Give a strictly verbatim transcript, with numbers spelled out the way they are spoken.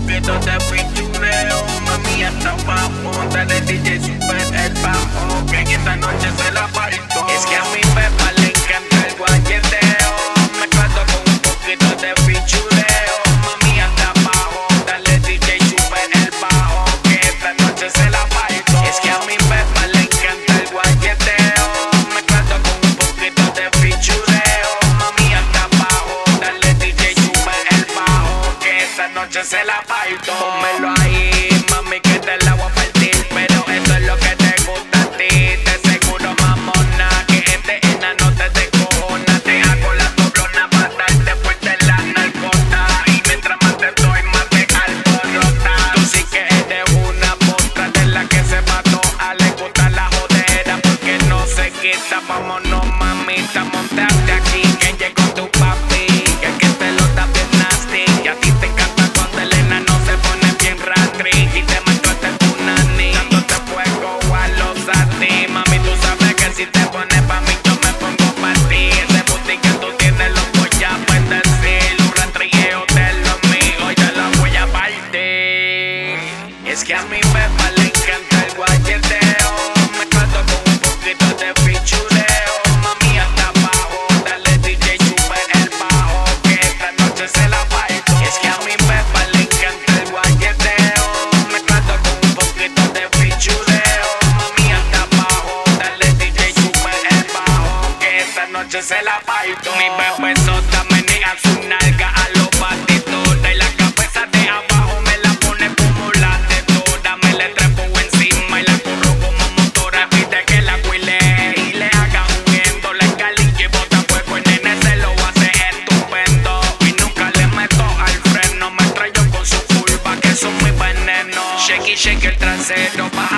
poquito de pichureo. Mami, hasta abajo, dale D J Super el bajo, que en esta noche se la parto. Es que a mi pepa le encanta el guayeteo, mezclado con un poquito de pichureo. Mami, hasta abajo, dale D J Super el bajo, que esta noche se la parto. Es que a mi pepa le encanta el guayeteo, mezclado con un poquito de pichureo. Mami, hasta abajo, dale D J Super el bajo, que esta noche se la parto. Pónmelo ahí, mami, que te la voy a partir, pero eso es lo que te gusta a ti. De seguro, mamona, que este enano te descojona. Te hago la doblona para darte fuerte la narcota, y mientras más te doy, más te alborota. Tú sí que eres una postra de la que se mató, a le gusta la jodera porque no se quita. Vámonos, mamita, montate aquí, que llegó tu papi, que el que te lo da bien nasty. Y a ti te encanta cuando el enano se pone bien ratri y te mezclaste tu nani, dándote fuego a los a ti. Mami, tú sabes que si te pones pa' mí, yo me pongo pa' ti. Ese booty que tú tienes lo voy a bendecir, un rastrilleo de lo mío, yo lo voy a partir. Es que a mi pepa le encanta el guayeteo, mezclado con un poquito de pichureo. Mami, hasta abajo, dale D J Super el bajo, que esta noche se la parto. Es que a mi pepa le encanta el guayeteo, mezclado con un poquito de pichureo. Mami, hasta abajo, dale D J Super el bajo, que esta noche se la parto. Mi bebé sota menea su nalga a los batidores, y la cabeza de abajo me la pone como la de toda. Me le trepo encima y la corro como motora. Pide que la cuile y le haga huyendo, la escalilla y bota fuego. El nene se lo hace estupendo y nunca le meto al freno. Me traigo con su curva que son muy veneno. Shake y shake el trasero, baja